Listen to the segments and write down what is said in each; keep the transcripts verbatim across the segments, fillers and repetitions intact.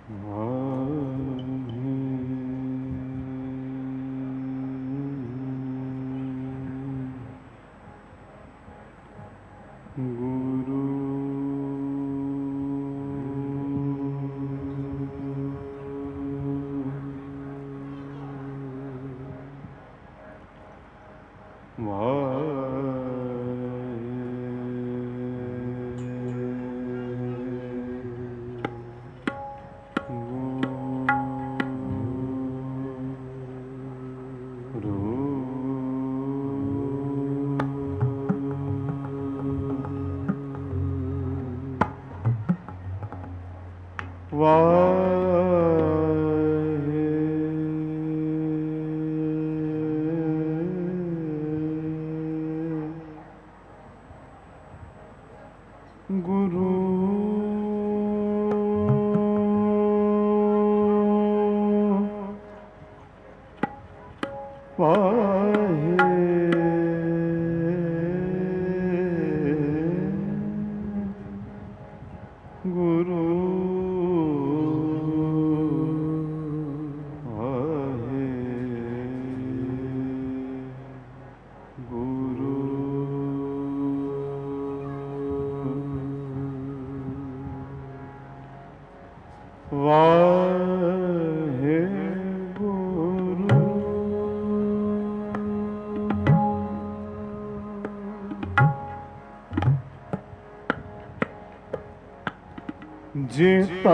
जेता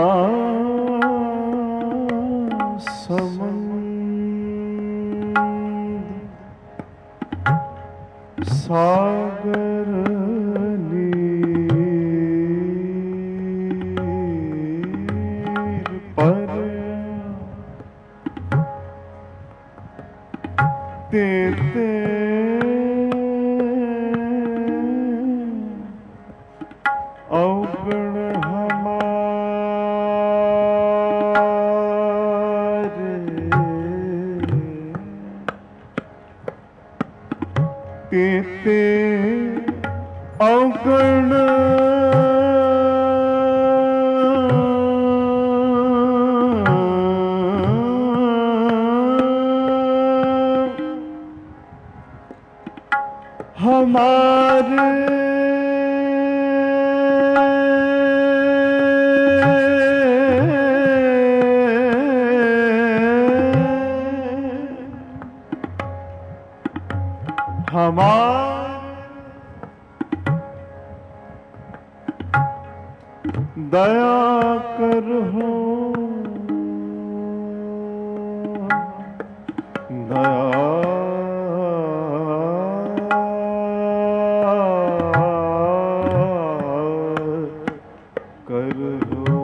समंद सागर नीर पर तेते अवगुण तेते अवगुण हमारे हमारे दया करहो दया करहो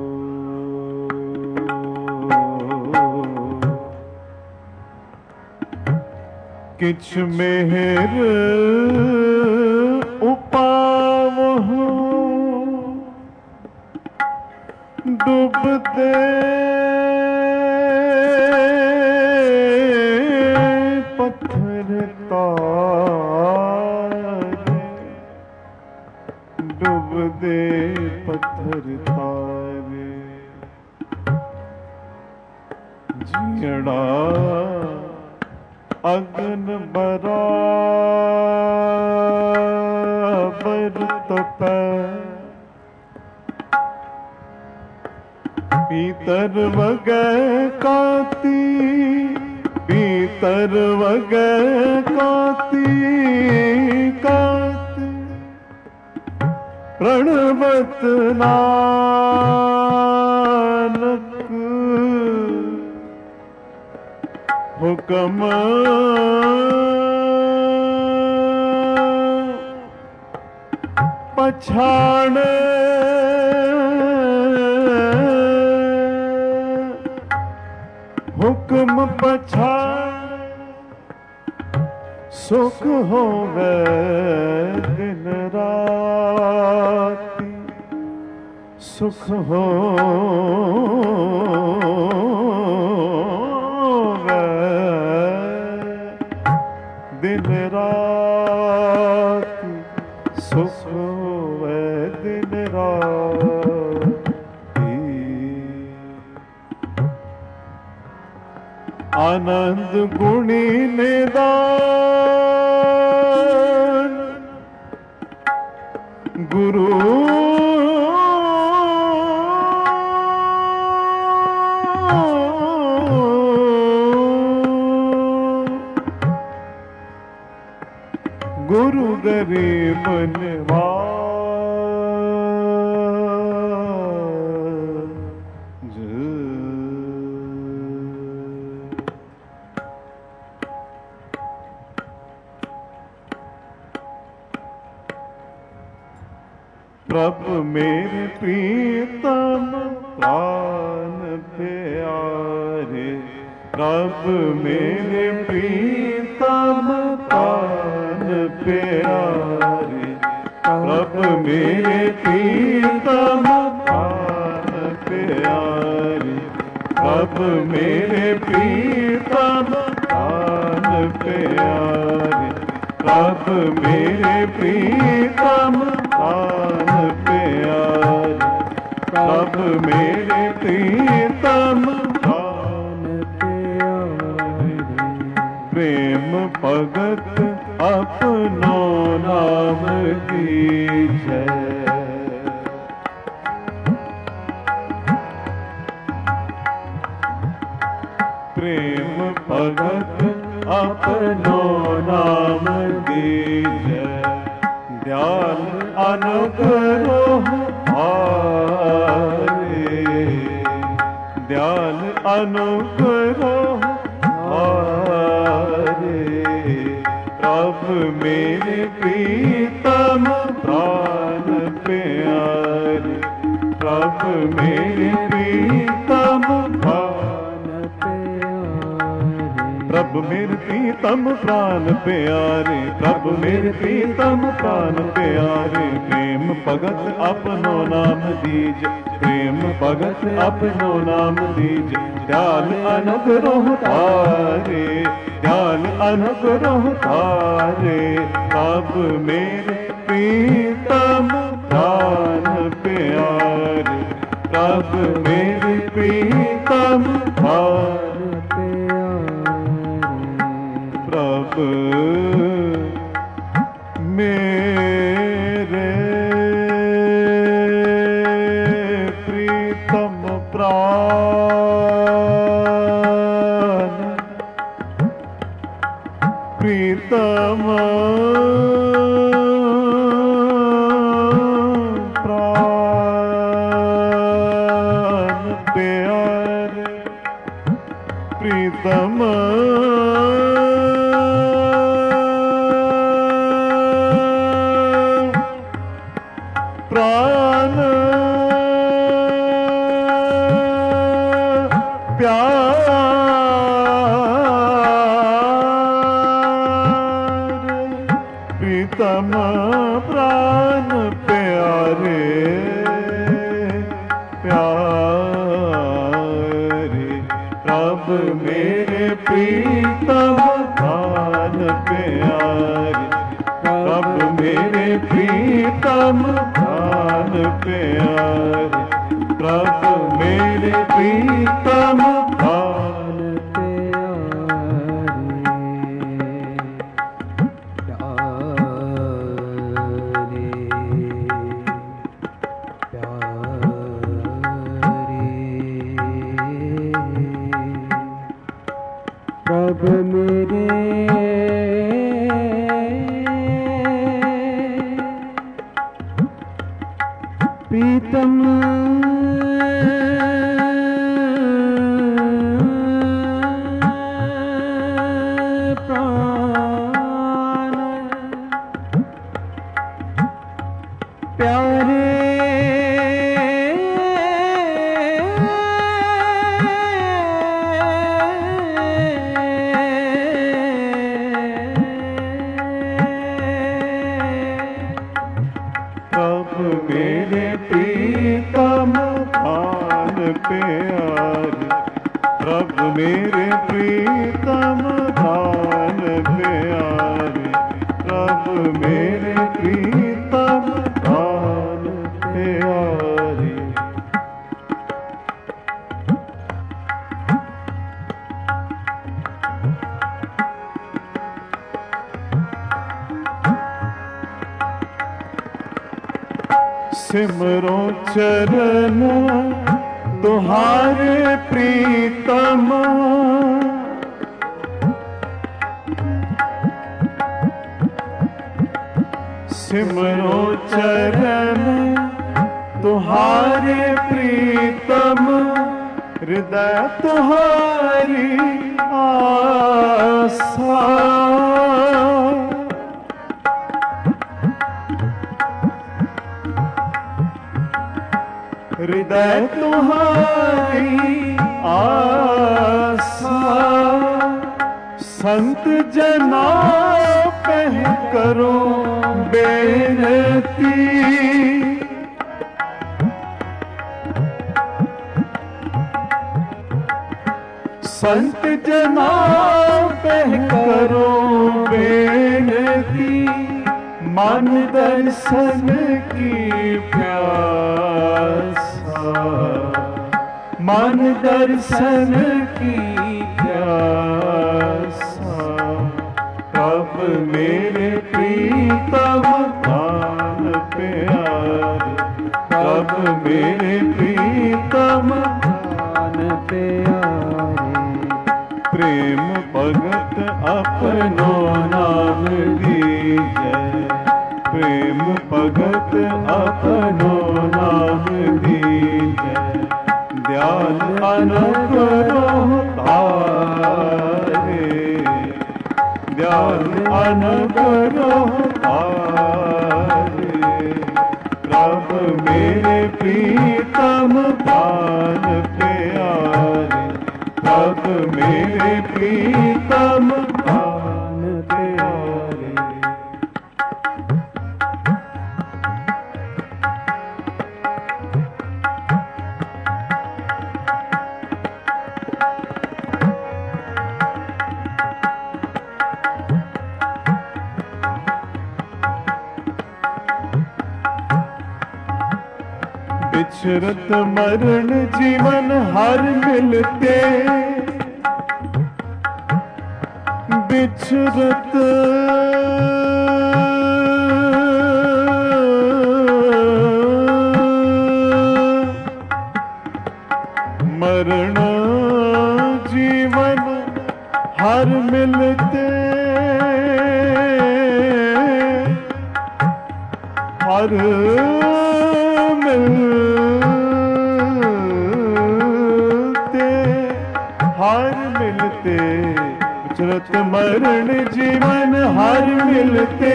किछ मेहर उपावहु डूबते पत्थर तारे डूबते पत्थर तारे जीड़ा अग्न बराबर तपै पीतर वगै काती पीतर वगै काती काती प्रणवत नानक हुक्म पछाण हुक्म पछाण सुख होवे दिन राति सुख होवे दिन राति सुख होवे दिन राति आनंद गुणी निदान गुरु गुरु गरीब निवाज। प्रभु मेरे प्रीतम प्राण प्यारे, प्रभु मेरे प्रीतम प्राण प्यारे, प्रभु मेरे प्रीतम प्राण प्यारे, प्रभु मेरे प्रीतम प्राण प्यारे, प्रभु मेरे प्रीतम प्राण प्यारे, प्रभु मेरे प्रीतम प्राण प्यारे। प्रेम भगत अपनो नाम दीजै, प्रेम भगत अपनो नाम दीजै। दयाल अनुग्रह हारे, दयाल अनुग्रह हारे, प्रभु मेरे प्रीतम प्राण प्यारे, प्रभु मेरे प्रीतम प्राण प्यारे, प्रभु मेरे प्रीतम प्राण प्यारे, प्रभु मेरे प्रीतम प्राण प्यारे। प्रेम भगत अपनो नाम दीज, प्रेम भगत अपनो नाम दीज। दयाल अनुग्रह तारे, दयाल अनुग्रह तारे, प्रभु मेरे प्रीतम प्राण प्यारे, प्रभु मेरे प्रीतम प्राण प्यारे, प्रभु मेरे प्रीतम प्राण प्रीतम प्राण प्यारे, प्रीतम प्राण प्यारे, प्रीतम प्राण प्यारे, प्यारे, प्रभु मेरे प्रीतम प्राण प्यारे, प्रभु मेरे प्रीतम प्राण प्यारे, प्रभु मेरे प्रीतम प्राण प्यारे, प्यारे, प्रभु मेरे प्रीतम प्राण प्यारे, प्रभु मेरे प्रीतम प्राण प्यारे, प्रभु मेरे प्रीतम प्राण प्यारे, प्रभु मेरे प्रीतम प्राण प्यारे। सिमरो चरण तुम्हारे प्रीतम, सिमरो चरण तुम्हारे प्रीतम, हृदय तुम्हारी आशा। हृदय तुम्हारी आशा, संत जना कह करो बेनती, संत जना कह करो बेनती, मन दर्शन की प्यासा, मन दर्शन की प्यासा। कब मेरे प्रीतम प्राण प्यारे, कब मेरे प्रीतम प्राण प्यारे, प्रेम भगत अपनो नाम दीजै, प्रेम भगत अपनो नाम दीजै, दयाल अनुग्रह तारे, दयाल अनुग्रह तारे। प्रभ मेरे प्रीतम प्राण प्यारे, प्रभ मेरे प्रीतम प्राण प्यारे। बिछरत मरण जीवन हर मिलते, बिछरत मरण जीवन हर मिलते, हर मिलते, हर मिलते, बिछरत मरण जीवन हर मिलते,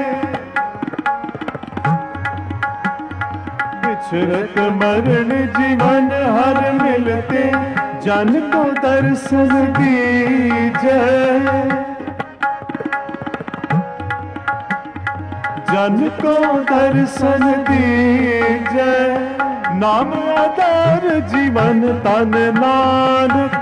बिछरत मरण जीवन हर मिलते, जन को दर्शन दीजै, जन को दर्शन दीजै, नाम आधार जीवन तन नानक,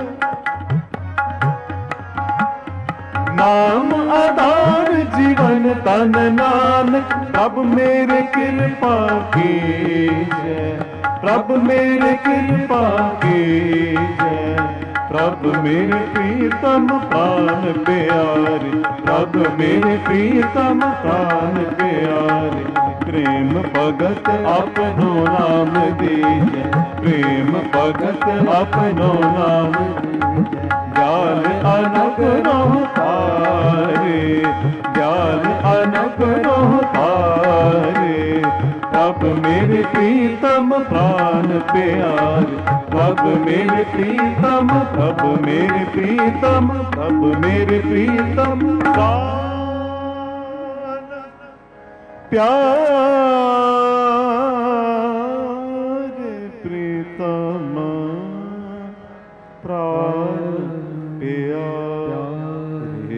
नाम आधार जीवन तन नानक। प्रभ मेरे कृपा कीजै, प्रभ मेरे कृपा कीजै, प्रभ मेरे प्रीतम प्राण प्यारे, प्रभ मेरे प्रीतम प्राण प्यारे। प्रेम भगत अपनो नाम दीजै, प्रेम भगत अपनो नाम दीजै, ज्ञान अनुग्रह तारे, ज्ञान अनुग्रह तारे। प्रभ मेरे प्रीतम प्राण प्यारे, प्रभ मेरे प्रीतम, प्रभ मेरे प्रीतम, प्रभ मेरे प्रीतम प्राण प्यारे, प्रीतम प्राण प्यारे।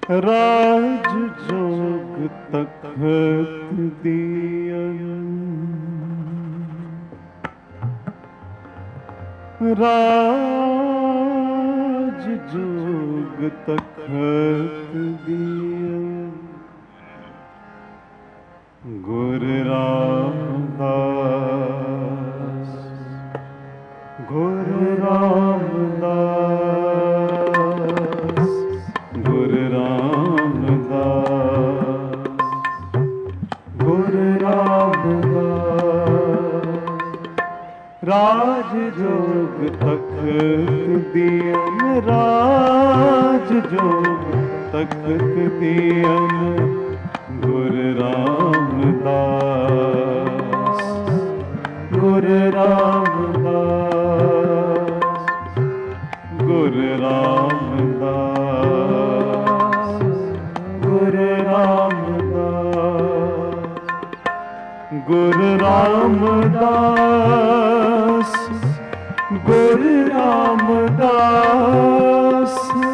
राज जोग तखत दियन, राज जोग तखत दियन। गुरु रामदास, गुरु रामदास, गुरु रामदास, गुरु रामदास। राज जोग तखत दियन, राज जोग तखत दियन। गुरु रामदास, गुरु रामदास, गुरु रामदास, गुरु रामदास। गुरु रामदास, गुरु रामदास।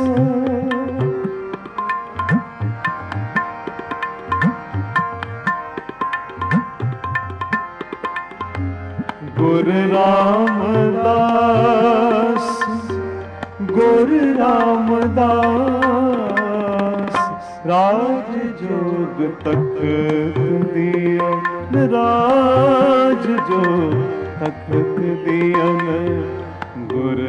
गुरु रामदास, गुरु रामदास। राज जोग तखत दियन, राज जोग तखत दियन। गुरु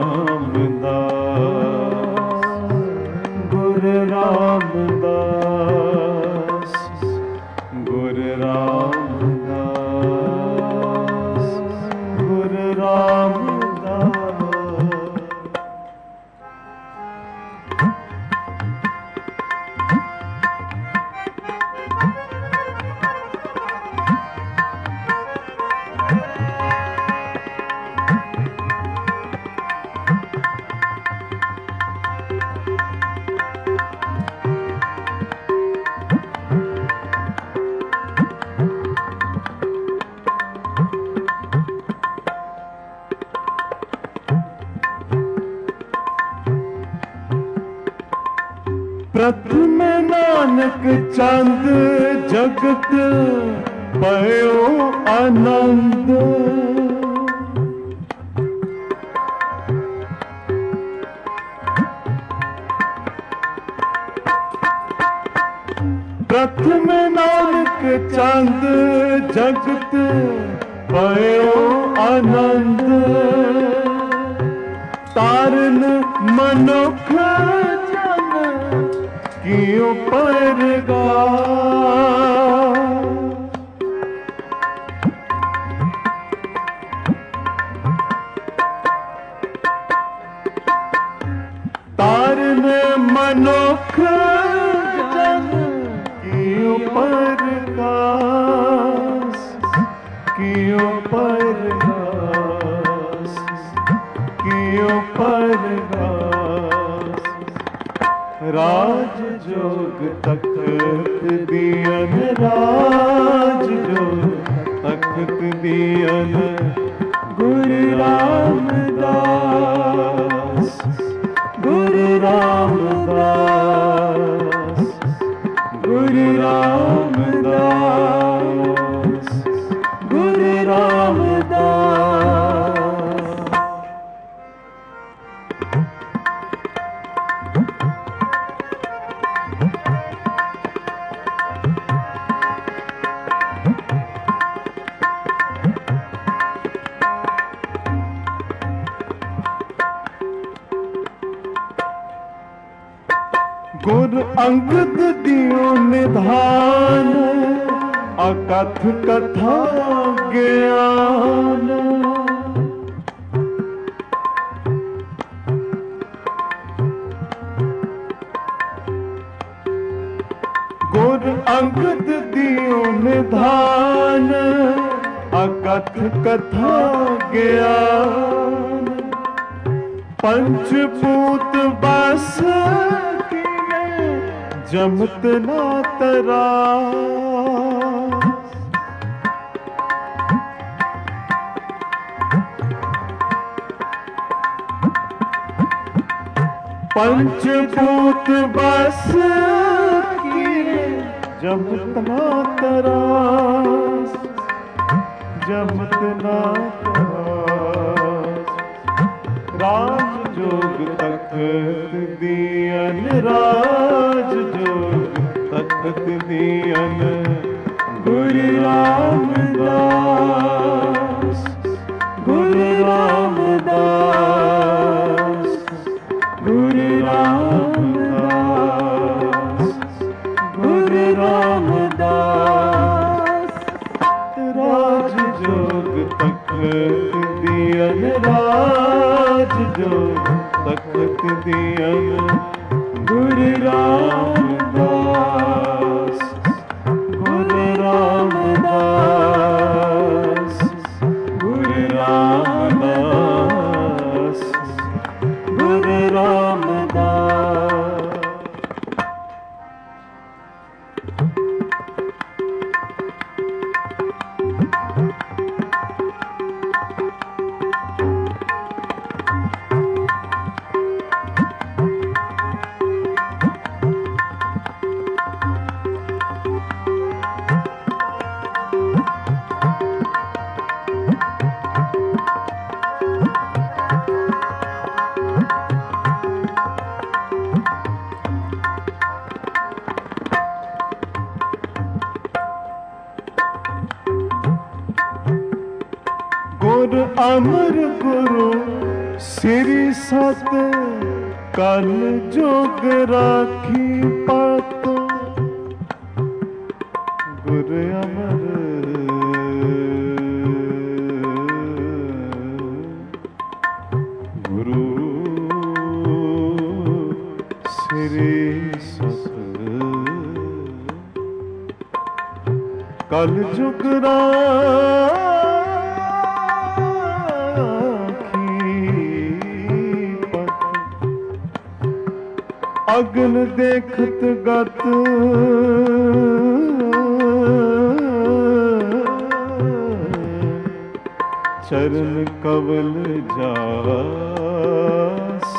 रामदास, गुरु रामदास, गुरु रामदास, गुरु रामदास। प्रथम नानक चंद जगत पयो आनंद। प्रथम नानक चंद जगत पयो आनंद। तारन मनुख कियो परगा। तारन मनुख जन कियो परगास, कियो परगास, कियो परगास। राज जोग तखत दियन, राज जोग तखत दियन। गुरु रामदास, गुरु रामदास, गुरु रामदास, गुरु रामदास। गुरु अंगद दियो निधान, अकथ कथा ज्ञान। गुरु अंगद दियो निधान, अकथ कथा ज्ञान। पंचभूत बस जमत ना तरा। पंचभूत बस किए जब तना तरास, जब तना तरास। राज जोग तखत दियन, राज जोग तखत दियन, गुरु रामदास, गुरु रामदास, गुरु रामदास, गुरु रामदास। राज जोग तखत दियन, राज जोग तखत दियन, गुरु रामदास, गुरु रामदास, गुरु रामदास, गुरु रामदास। गुर अमर गुरु श्री सत, कल जोग राखी पात। गुर अमर गुरु श्री सत, कल जुग अगन देखत गत, चरण कवल जास।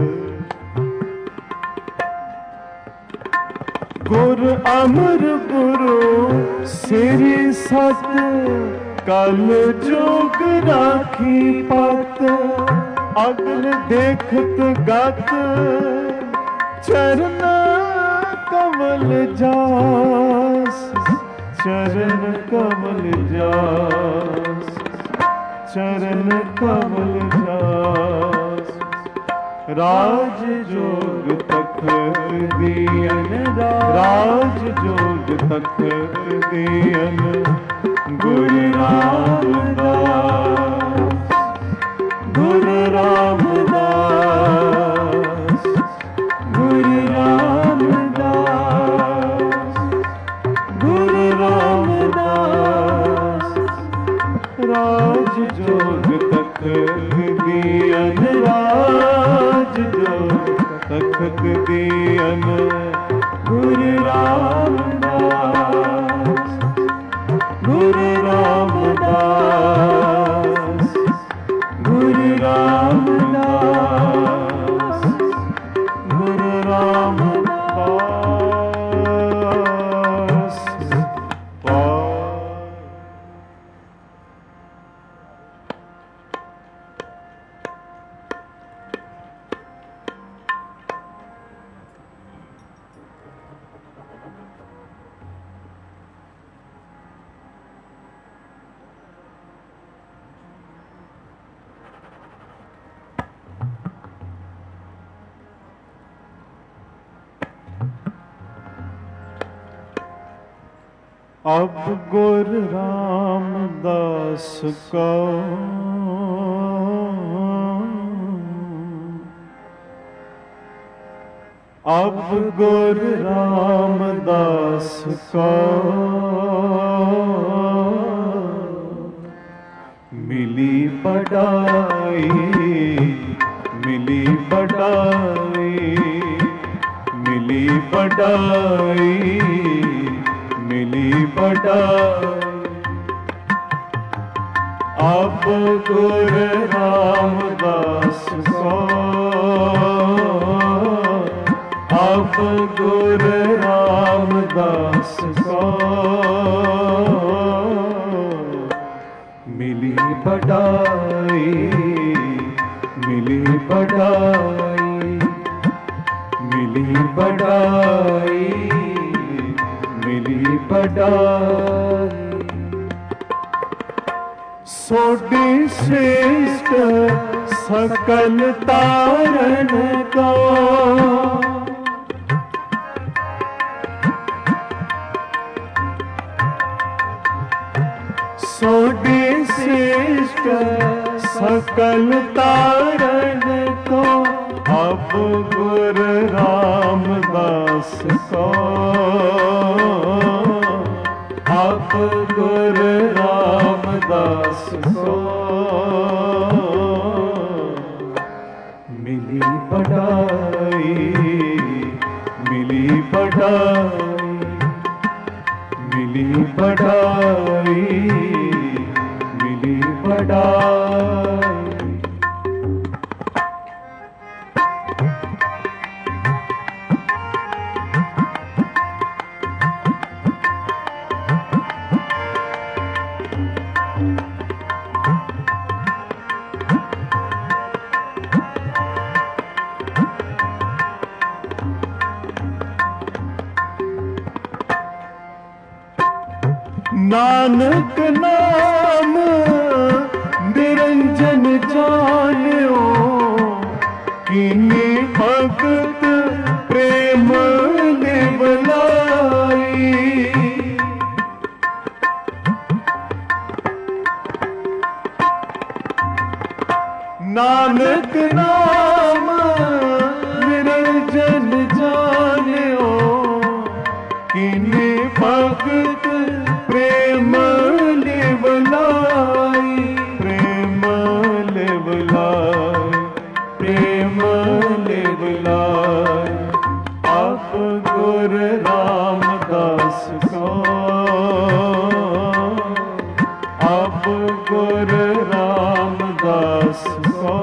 गुर अमर गुरु श्री सत, कल जोग राखी पत। अगन देखत गत, चरण कमल जास, चरण कमल जास, चरण कमल जास। राज जोग तखत दियन, राज जोग तखत दियन, गुरु रामदास, गुरु रामदास, गुरु रामदास, गुरु रामदास। राज जोग तखत दियन, राज जोग तखत दियन, गुरु रामदास, गुरु रामदास, गुरु रामदास, गुरु रामदास। अब गुर रामदास को अब गुर रामदास को मिली बड़ाई, मिली बड़ाई, मिली बड़ाई, मिली बड़ाई। अब गुर रामदास को अब गुर रामदास को मिली बड़ाई, मिली बड़ाई, मिली बड़ाई, मिली बड़ाई। सोडी श्रेष्ठ सकल तारण का, सोडी श्रेष्ठ सकल तारण को अब गुर रामदास को, अब गुर रामदास को मिली बड़ाई, मिली बड़ाई, मिली बड़ाई, मिली बड़ाई। नानक नाम निरंजन जानियो, किन्नी भगत प्रेम निवलाई। नानक नाम निरंजन जानियो, किन्नी भगत प्रेम लिवलाई, प्रेम लिवलाई, प्रेम लिवलाई। अब गुर रामदास को, अब गुर रामदास को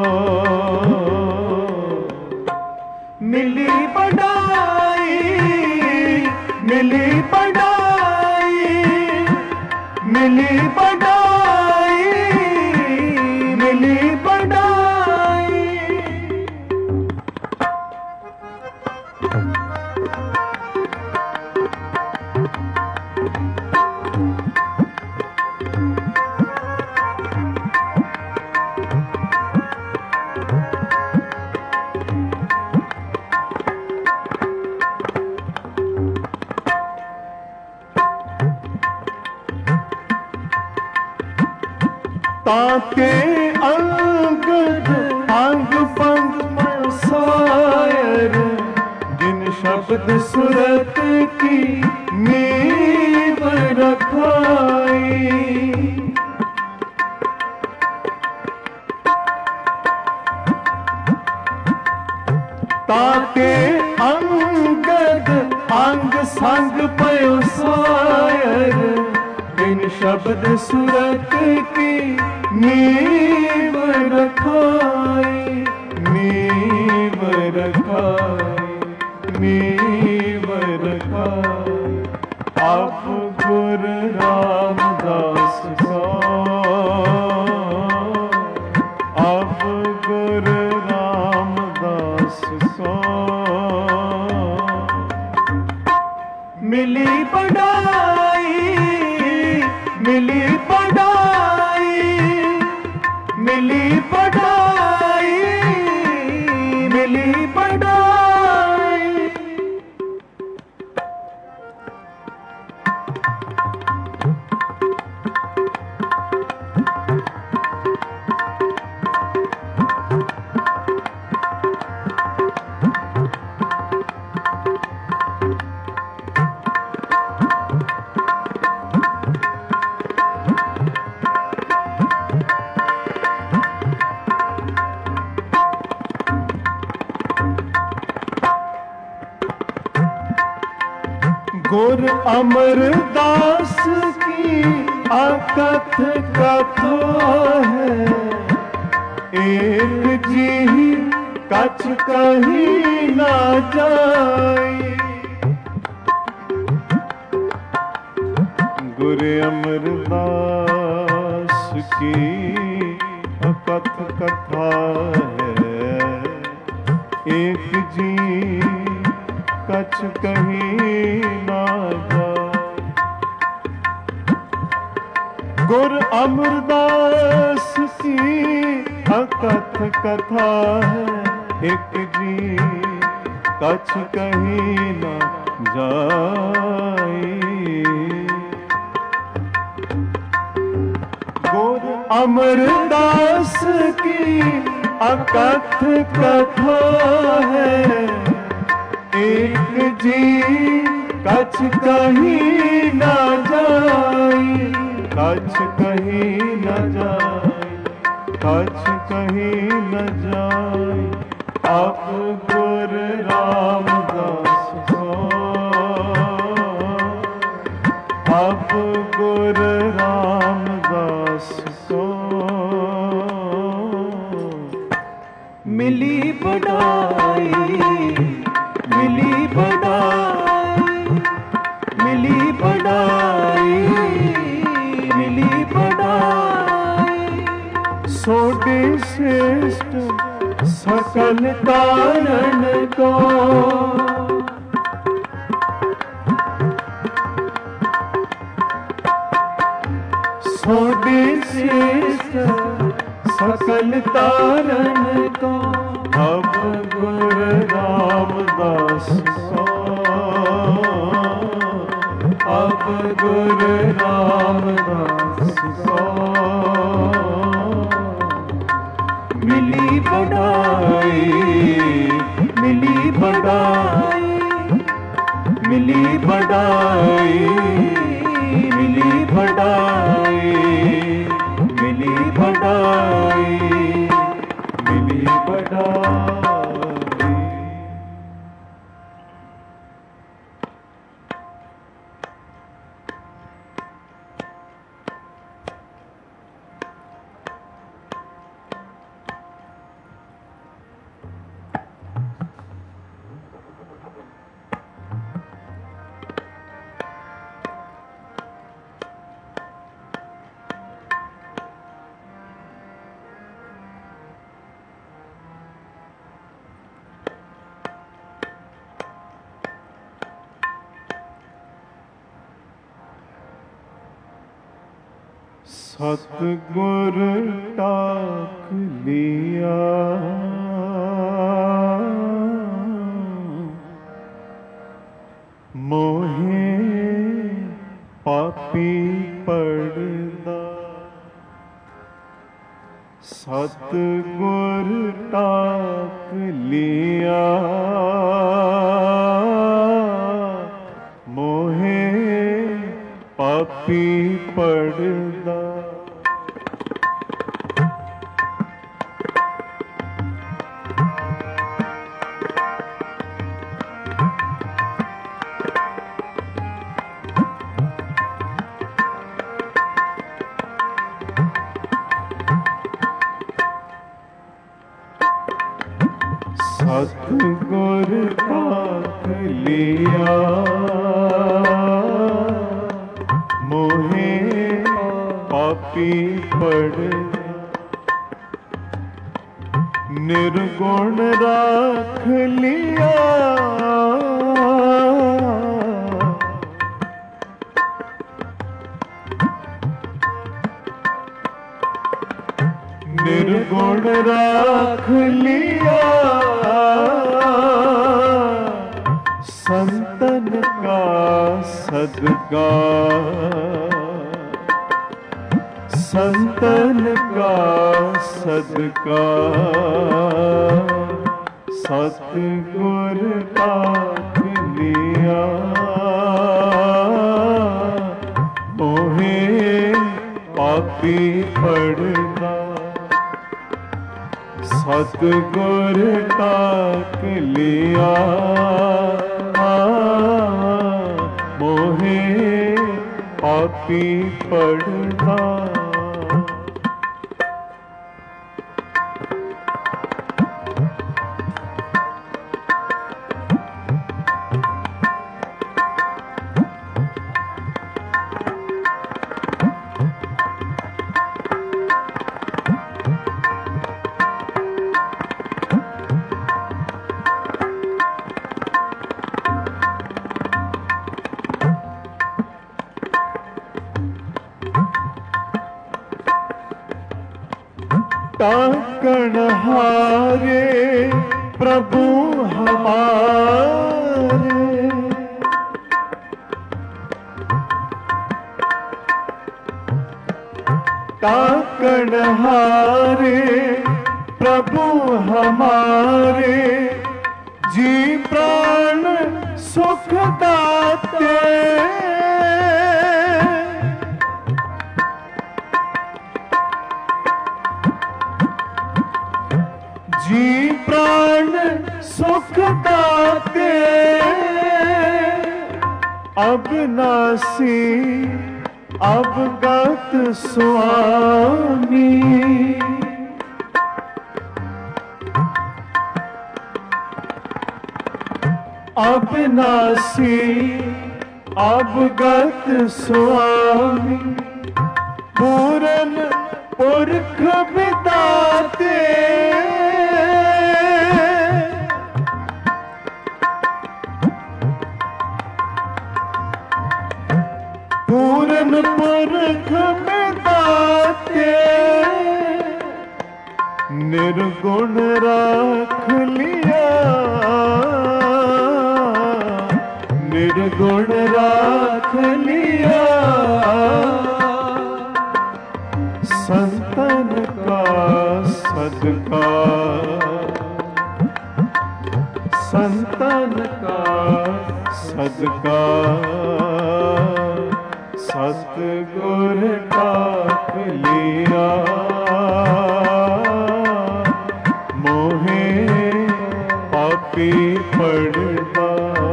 मिली बड़ाई, मिली बड़ाई, मिली बड़ाई, मिली बड़ाई। ताके अंगद अंग पंग सायर, जिन शब्द सुरत की नींव रखाई। ताके अंगद अंग संग पयो सायर, जिन शब्द सुरत की नींव रखाई, नींव रखाई, नींव रखाई। अब गुर रामदास को, अब गुर रामदास को मिली बड़ाई, मिली बड़ाई, मिली बड़ाई, मिली बड़ाई। गुर अमरदास की अकथ कथा है, एक जी कछ कहीं ना जाई। गुरु अमरदास की अकथ कथा है, एक जी कछ कहीं ना जाए। गुरु अमरदास की अकथ कथा है, एक जी कछ कहीं ना जाए। गुरु अमरदास की अकथ कथा है, एक जी कछ कहीं न जाई। कछ कहीं न जाई, कछ कहीं न जाई। आप गुरु रामदास को, आप गुरु रामदास को मिली बड़ाई, मिली बड़ाई, मिली बड़ाई, मिली बड़ाई। सोडे श्रेष्ठ सकल कारण को, सोडे श्रेष्ठ सकल तारण को। अब गुरु रामदास को, अब गुरु रामदास को मिली बड़ाई, मिली बड़ाई, मिली बड़ाई, मिली बड़ाई, मिली बड़ाई, मिली बड़ाई। सतगुर टाक लिया, मोहे पापी पड़दा। सतगुर टाक लिया, मोहे पापी पड़दा। सतगुर टाक लिया, मोहे पापी पड़दा। निर्गुण राख लिया, निर्गुण राख लिया। संतन का सदका, संतन का सदका। सतगुर टाक लिया, मोहे पापी पड़दा। सतगुर टाक लिया, मोहे पापी पड़दा। ताकण हारे प्रभु हमारे, ताकण हारे प्रभु हमारे, जी प्राण सुख दाते, जी प्राण सुख दाते, अविनाशी अवगत स्वामी, अविनाशी अवगत स्वामी, पूरन पुरख बिदाते, पूरन पुरख बिदाते, निर्गुण राख लिया, निर्गुण राख लिया, संतन का सदका, संतन का सदका, सतगुर टाक लिया, मोहे पापी पड़दा,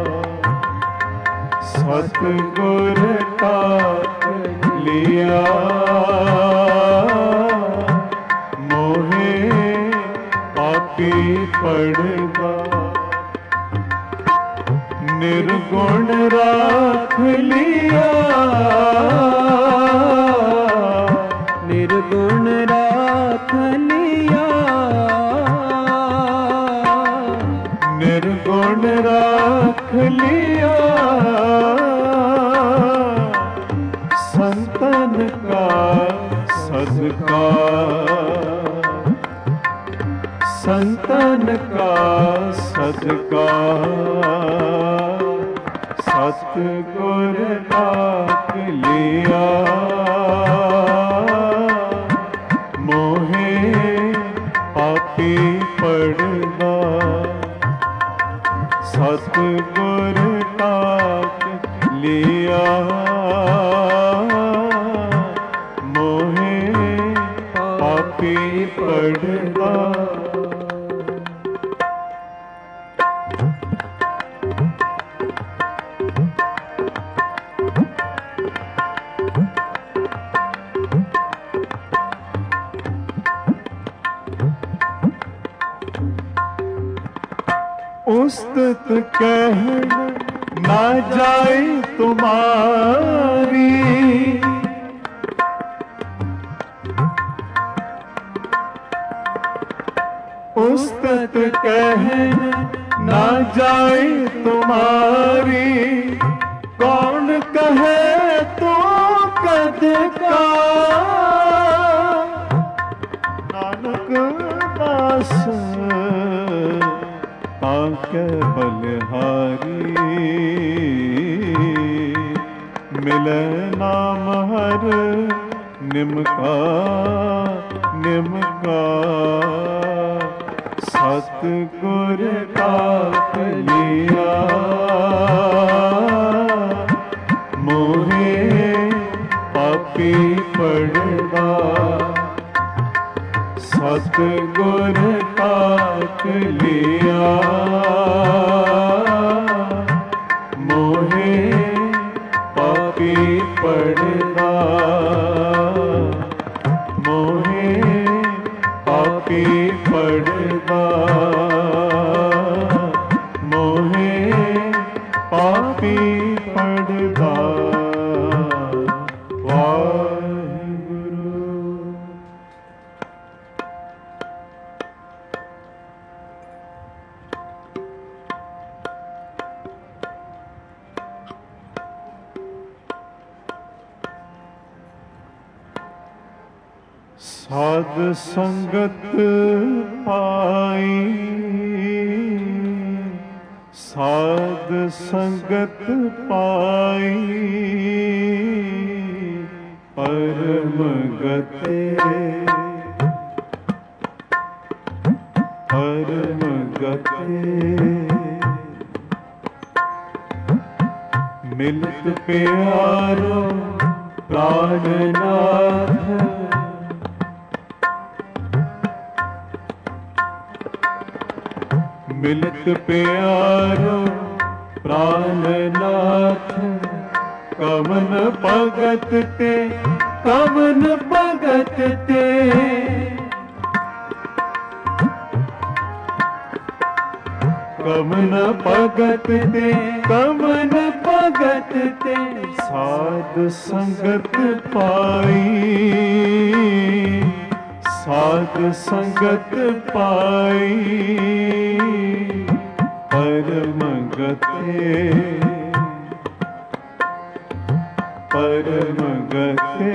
सतगुर टाक लिया, मोहे पापी पड़दा, निर्गुण राख लिया, निर्गुण राख लिया, निर्गुण राख लिया, संतन का सदका, संतन का सदका, सतगुर टाक लिया, मोहे पापी पड़दा, सतगुर टाक लिया, मोहे पापी पड़दा, उस्तत कहन ना जाए तुम्हारी, उस्तत कहन ना जाए तुम्हारी, कौन कहे तो कद का, नानक दास आके बलिहारी, मिले नाम हर निमका, निमका, सतगुर टाक लिया, मोहे पापी पड़दा, सतगुर टाक लिया, मोहे पापी पड़दा, मोहे पापी पड़दा, मोहे पापी पड़दा। वाहिगुरु। साध संगत पाई, साध संगत पाई, परम गते, परम गते। मिलत प्यारो प्राणनाथ, मिलत प्यारो प्राणनाथ, कवन भगत ते, कवन भगत ते, कवन भगत ते, कवन भगत ते, साध संगत पाई, साध संगत पाई, परम गते, परम गते।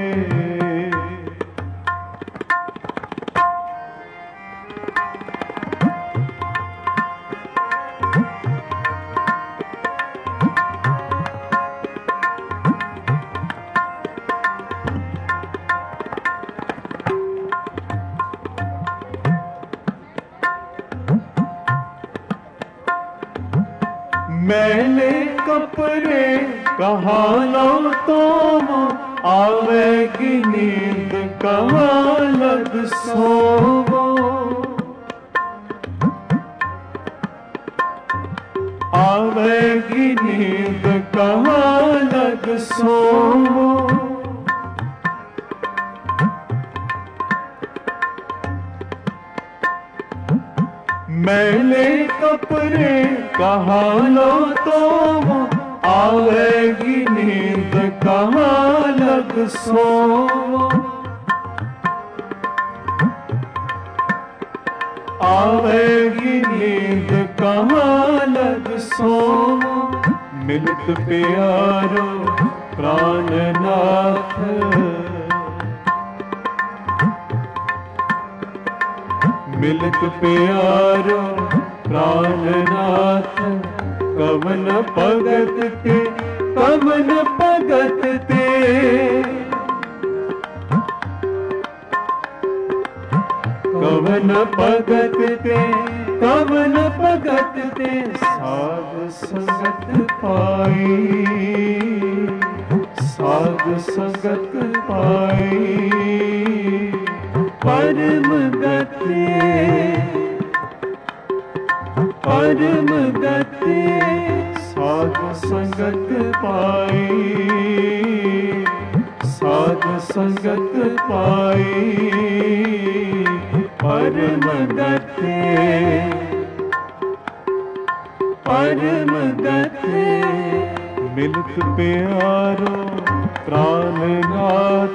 मैले कपड़े कहाँ लो तुम, आवेगी नींद कहाँ लग सोवो, आवेगी नींद कहाँ लग सोवो। मैले कपड़े कहाँ लो तुम, आवेगी नींद कहाँ लग सोवो, आवेगी नींद कहाँ लग सोवो। मिलत प्यारो प्राणनाथ, मिलत प्यारो प्राणनाथ, कवन भगत ते, कवन भगत ते, कवन भगत ते, कवन भगत ते, साध संगत पाई, साध संगत पाई, परम गते, परम गते। साध संगत पाई, साध संगत पाई, परम गते, परम गते। मिलत प्यारो प्राणनाथ,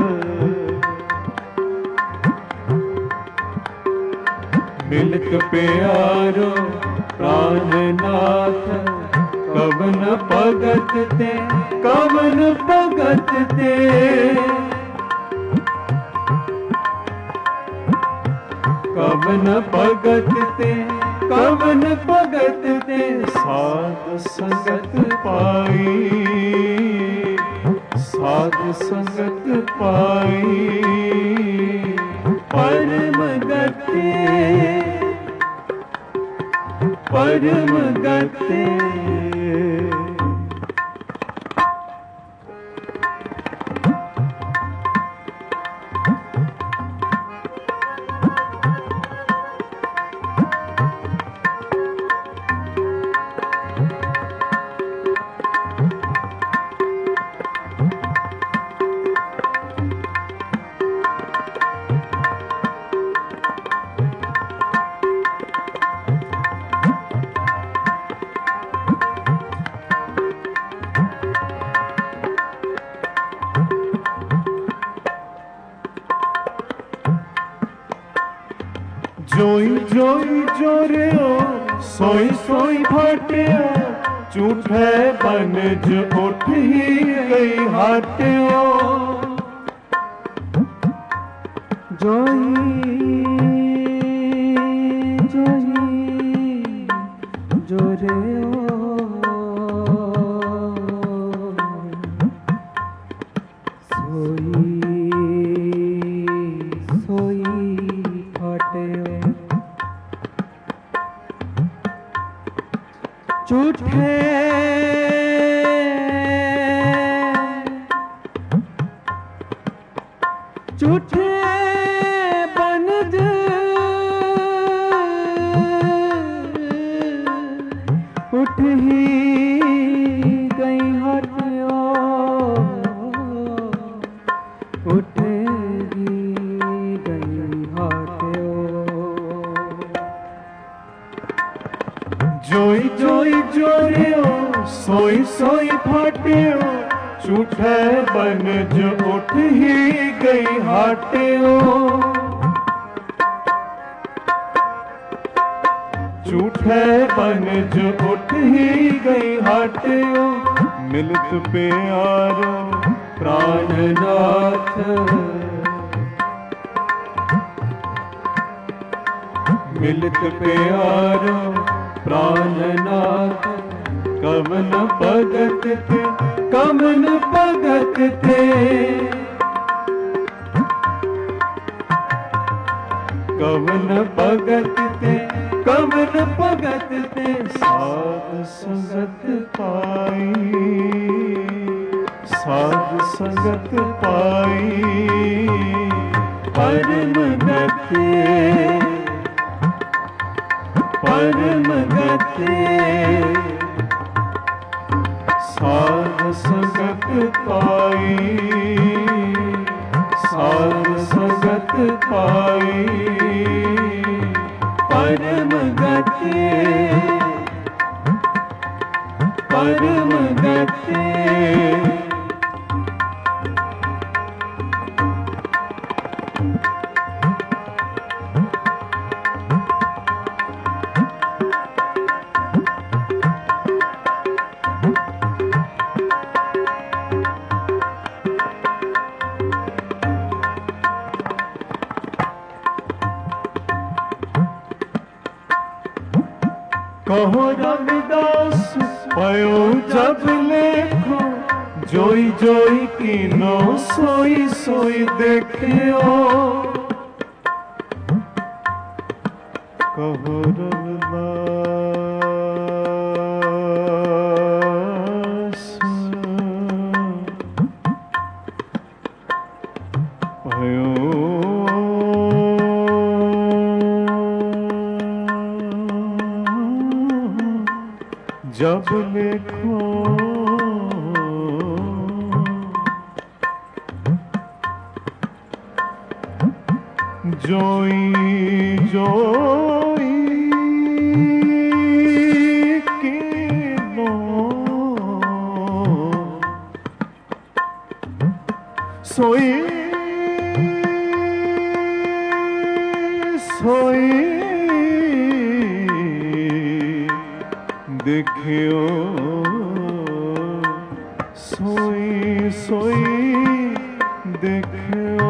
मिलत प्यारो प्राणनाथ, कवन भगत ते, कवन भगत ते, कवन भगत ते, कवन भगत ते, साध संगत पाई, साध संगत पाई, परम गते, परम गते। जोई जोई जोरियो, सोई सोई फाटियो, झूठे बनज उठ ही गई हाटियो। जोई जोई जोरे झूठे झूठे बनज उठ ही गई हटियो उठ ही गई हटियो जोई जोई जोरियो सोई सोई फाटियो झूठे बनज उठ ही गई हाटियो झूठे बनज उठ ही गई हाटियो मिलत प्यारो प्राणनाथ मिलत प्यारो प्राणनाथ कवन भगत थे कवन भगत थे कवन भगत थे कवन भगत थे साध संगत पाई साध संगत पाई परम गते परम गते साध संगत पाई साध संगत पाई परम गते परम गते कहो रविदास पयो जब लेखो जोई जोई कीनो सोई सोई देखियो कहो रविदास पयो जब देखो जोई जोई कीनो सोई सोई देखियो सोई सोई देखियो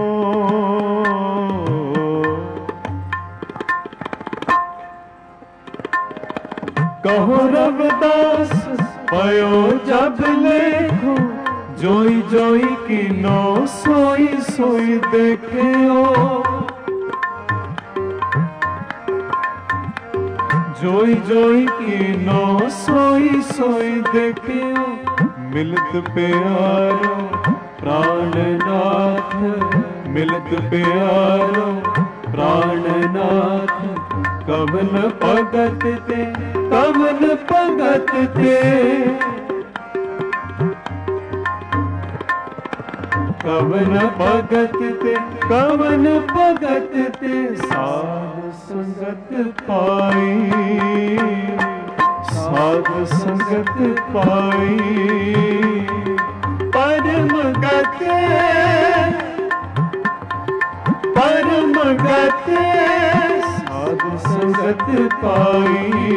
कहो रविदास पयो जब लेखो जोई जोई कीनो सोई सोई देखियो जोई जोई कीनो सोई सोई देखियो मिलत प्यारो प्राणनाथ मिलत प्यारो प्राणनाथ कवन भगत ते कवन भगत ते कवन भगत ते कवन भगत ते साध संगत पाई साध संगत पाई परम गते परम गते साध संगत पाई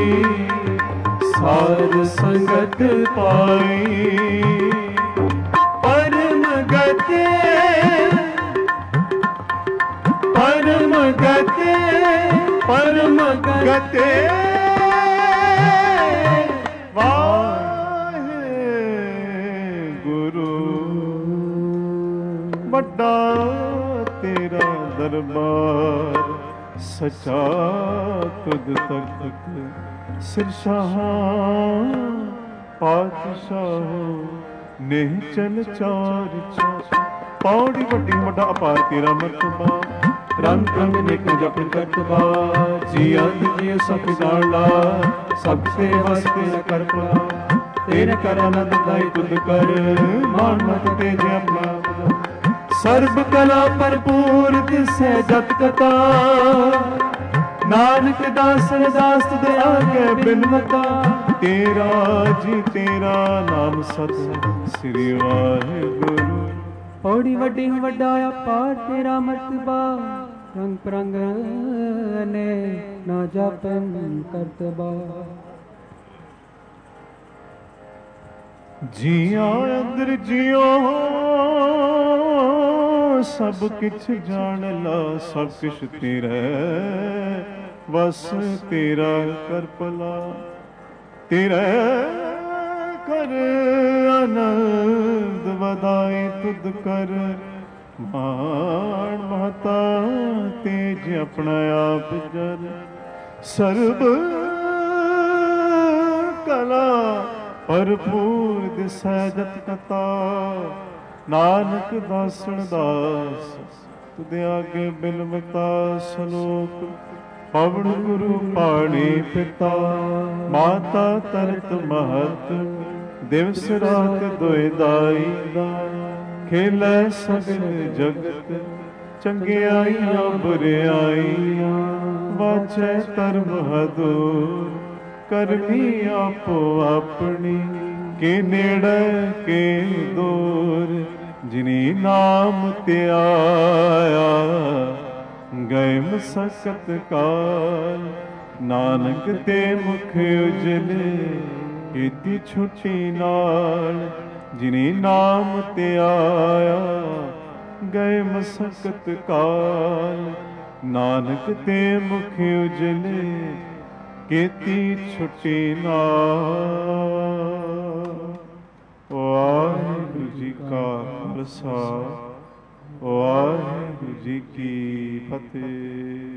साध संगत पाई परम गते परम गते परम गते वाहे गुरु वड्डा तेरा दरबार सचा तुद तक सिरशाह पातशाह नेह चल चार चार पौड़ी वड्डी वड्डा अपार तेरा मरतबा रंग रंग निक जपन करतबा जी अंत जी सब जाना सब से वस्ते न कर पला तेरे कर आनंद दाई तुद कर मान मत तेज अपना सर्ब कला भरपूर तिसै जत कथा नानक दासन दास तुद आगे बिनवता तेरा जी तेरा नाम सत श्री वाहिगुरु पौड़ी वड्डी वड्डा अपार तेरा मरतबा रंग परंग ने ना जापन करतबा जिया अंदर जियो सब किछ जान ला सब किछ तेरा बस तेरा कर भला तेरा कर आनंद वदाई तुद कर मान महता तेज अपना आप जर सर्ब कला भरपूर दिसै जत कथा नानक दासन दास तुद आगे बिलवता सलोक पवन गुरु पाणी पिता माता तरत महत दिवस रात दोए दाई खेलै सगल जगत चंगियाइयां बुरियाइयां वाचै धर्म हदूर करनी आपो अपनी के नेड़े के दूर जिनी नाम त्याया गए मसकत काल नानक ते मुख उजले कीती छुट्टी नाल जिनी नाम त्याया गए मसकत काल नानक ते मुख उजले कीती छुट्टी नाल। वाहिगुरू जी का खालसा वाहिगुरू जी की फतेह।